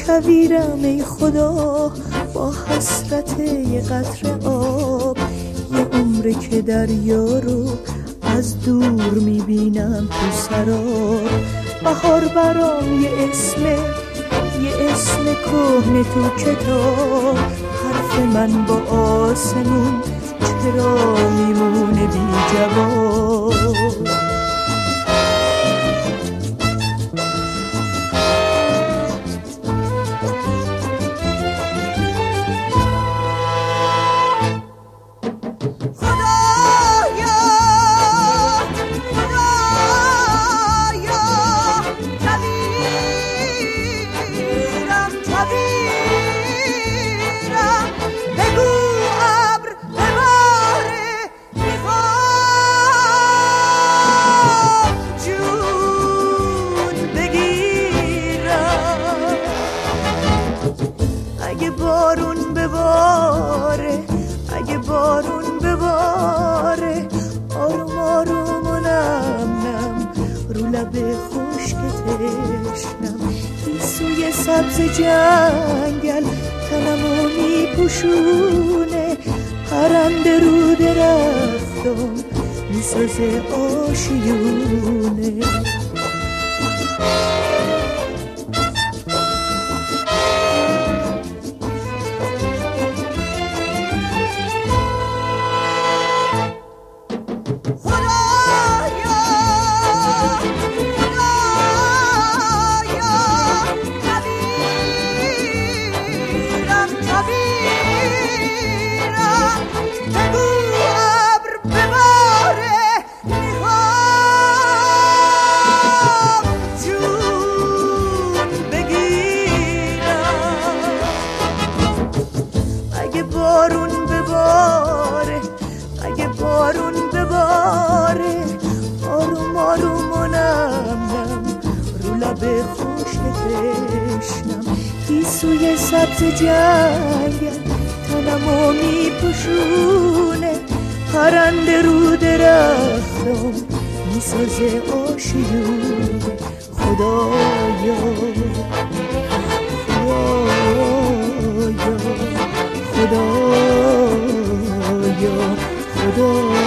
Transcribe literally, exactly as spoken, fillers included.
کویرم ای خدا با حسرت یه قطره آب، یه عمره که دریا رو از دور میبینم تو سراب. بهار برام یه اسمه، یه اسم کهنه تو کتاب، حرف من با آسمون چرا میمونه بی جواب. اگه بارون بباره، اگه بارون بباره، آروم آروم و نم نم رو لب خشک تشنم. گیسوی سبز جنگل تنمو میپوشونه، پرنده رو درختم میسازه آشیونه. اگه بارون بباره، اگه بارون بباره، آروم آروم و نم نم رو لب خشک تشنم. گیسوی سبز جنگل تنمو میپوشونه، پرنده رو درختم میسازه آشیونه. خدایا خدایا خدایا خدایا